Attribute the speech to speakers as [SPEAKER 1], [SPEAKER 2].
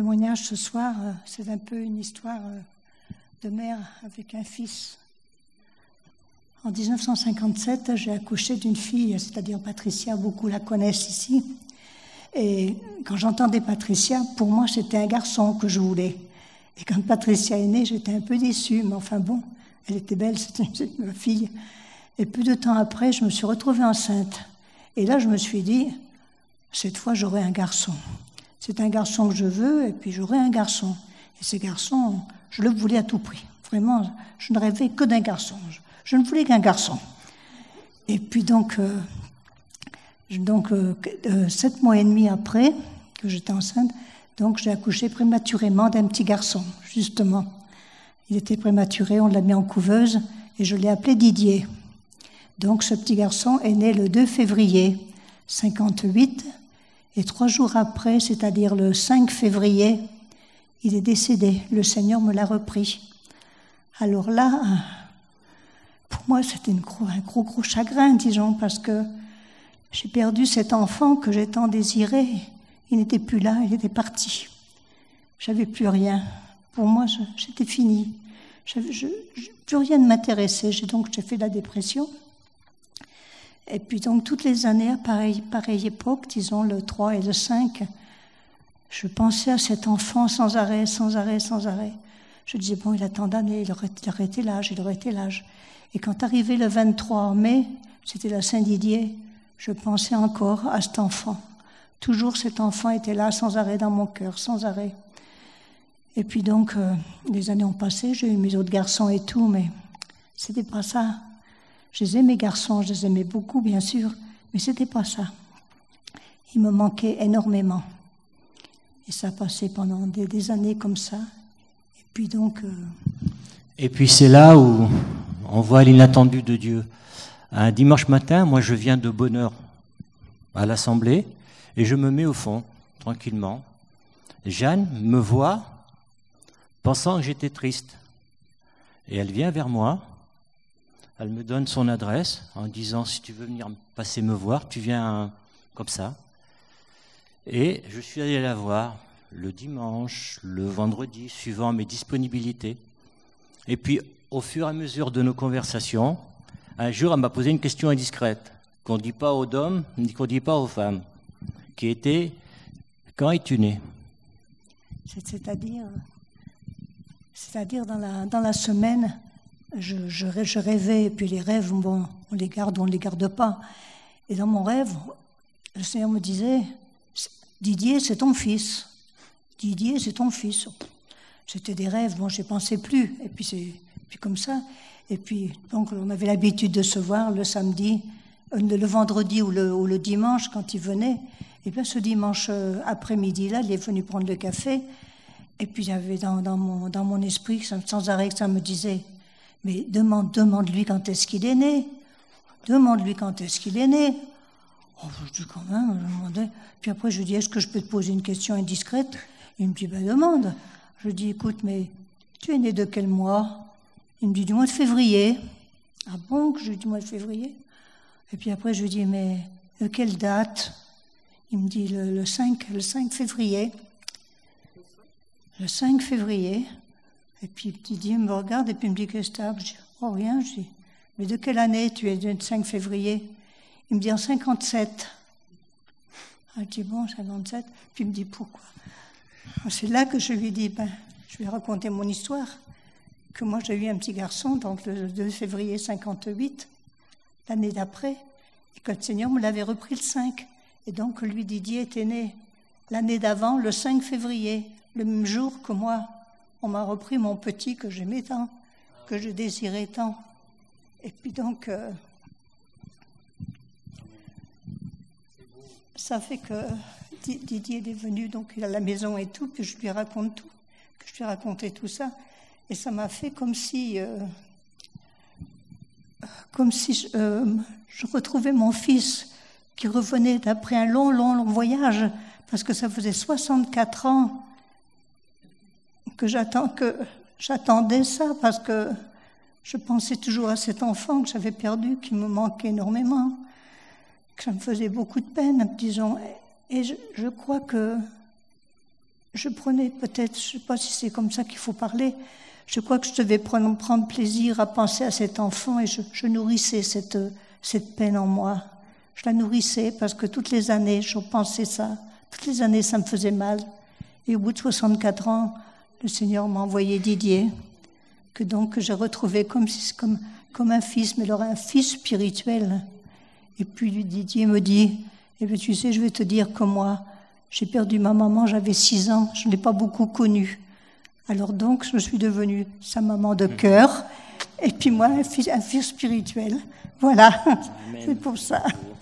[SPEAKER 1] témoignage ce soir, c'est un peu une histoire de mère avec un fils. En 1957, j'ai accouché d'une fille, c'est-à-dire Patricia, beaucoup la connaissent ici. Et quand j'entendais Patricia, pour moi, c'était un garçon que je voulais. Et quand Patricia est née, j'étais un peu déçue, mais enfin bon, elle était belle, c'était ma fille. Et peu de temps après, je me suis retrouvée enceinte. Et là, je me suis dit, cette fois, j'aurai un garçon. C'est un garçon que je veux, et puis j'aurai un garçon. Et ce garçon, je le voulais à tout prix. Vraiment, je ne rêvais que d'un garçon. Je ne voulais qu'un garçon. Et puis donc 7 mois et demi après que j'étais enceinte, donc j'ai accouché prématurément d'un petit garçon, justement. Il était prématuré, on l'a mis en couveuse, et je l'ai appelé Didier. Donc ce petit garçon est né le 2 février 58, et 3 jours après, c'est-à-dire le 5 février, il est décédé. Le Seigneur me l'a repris. Alors là, pour moi, c'était un gros chagrin, disons, parce que j'ai perdu cet enfant que j'ai tant désiré. Il n'était plus là, il était parti. J'avais plus rien. Pour moi, j'étais finie. Plus rien ne m'intéressait. J'ai fait la dépression. Et puis donc toutes les années, à pareille époque, disons le 3 et le 5, je pensais à cet enfant sans arrêt. Je disais, bon, il a tant d'années, il aurait été l'âge. Et quand arrivait le 23 mai, c'était la Saint-Didier, je pensais encore à cet enfant. Toujours cet enfant était là sans arrêt dans mon cœur, sans arrêt. Et puis donc, les années ont passé, j'ai eu mes autres garçons et tout, mais c'était pas ça. Je les aimais, mes garçons, je les aimais beaucoup, bien sûr, mais c'était pas ça. Il me manquait énormément. Et ça a passé pendant des années comme ça. Et puis donc...
[SPEAKER 2] Et puis c'est là où on voit l'inattendu de Dieu. Un dimanche matin, moi je viens de bonne heure à l'assemblée et je me mets au fond, tranquillement. Jeanne me voit pensant que j'étais triste. Et elle vient vers moi, elle me donne son adresse en disant « Si tu veux venir passer me voir, tu viens comme ça ». Et je suis allé la voir le dimanche, le vendredi, suivant mes disponibilités. Et puis, au fur et à mesure de nos conversations, un jour, elle m'a posé une question indiscrète, qu'on ne dit pas aux hommes, ni qu'on ne dit pas aux femmes, qui était « Quand es-tu né ?»
[SPEAKER 1] C'est-à-dire dans la semaine, je rêvais, et puis les rêves, bon, on les garde ou on ne les garde pas. Et dans mon rêve, le Seigneur me disait « Didier, c'est ton fils. Didier, c'est ton fils. » C'était des rêves, bon, je n'y pensais plus. Et puis comme ça. Et puis, donc, on avait l'habitude de se voir le samedi, le vendredi ou le dimanche quand il venait. Et bien, ce dimanche après-midi-là, il est venu prendre le café. Et puis, j'avais dans mon esprit, sans arrêt, que ça me disait « Mais demande-lui quand est-ce qu'il est né. Demande-lui quand est-ce qu'il est né. » Oh, je dis quand même, je demandais. Puis après, je dis « Est-ce que je peux te poser une question indiscrète ?» Il me dit « Ben, demande. » Je dis « Écoute, mais tu es né de quel mois ?» Il me dit « Du mois de février. » Ah bon, que je dis « Du mois de février ?» Et puis après, je lui dis « Mais de quelle date ?» Il me dit le 5 février. Le 5 février. Et puis Didier me regarde et puis il me dit « Qu'est-ce que t'as ?» Je dis « Oh, rien. » Je dis « Mais de quelle année tu es le 5 février ?» Il me dit « En 57. » Ah, je dis « Bon, 57. » Puis il me dit « Pourquoi ?» C'est là que je lui dis « Je vais raconter mon histoire. » Que moi j'ai eu un petit garçon, donc le 2 février 58, l'année d'après, et que le Seigneur me l'avait repris le 5. Et donc lui, Didier, était né l'année d'avant, le 5 février, le même jour que moi. On m'a repris mon petit que j'aimais tant, que je désirais tant. Et puis donc, ça fait que Didier est venu, donc il a la maison et tout, puis je lui raconte tout, que je lui ai raconté tout ça. Et ça m'a fait comme si je retrouvais mon fils qui revenait d'après un long voyage, parce que ça faisait 64 ans que j'attendais ça, parce que je pensais toujours à cet enfant que j'avais perdu, qui me manquait énormément, que ça me faisait beaucoup de peine, disons. Et je crois que je prenais peut-être, je ne sais pas si c'est comme ça qu'il faut parler, je crois que je devais prendre plaisir à penser à cet enfant et je nourrissais cette peine en moi. Je la nourrissais parce que toutes les années, je pensais ça. Toutes les années, ça me faisait mal. Et au bout de 64 ans, le Seigneur m'a envoyé Didier, que j'ai retrouvé comme un fils, mais alors un fils spirituel. Et puis Didier me dit, eh bien, tu sais, je vais te dire que moi, j'ai perdu ma maman, j'avais 6 ans, je ne l'ai pas beaucoup connue. Alors donc, je suis devenue sa maman de cœur, et puis moi, un fils spirituel. Voilà, c'est pour ça.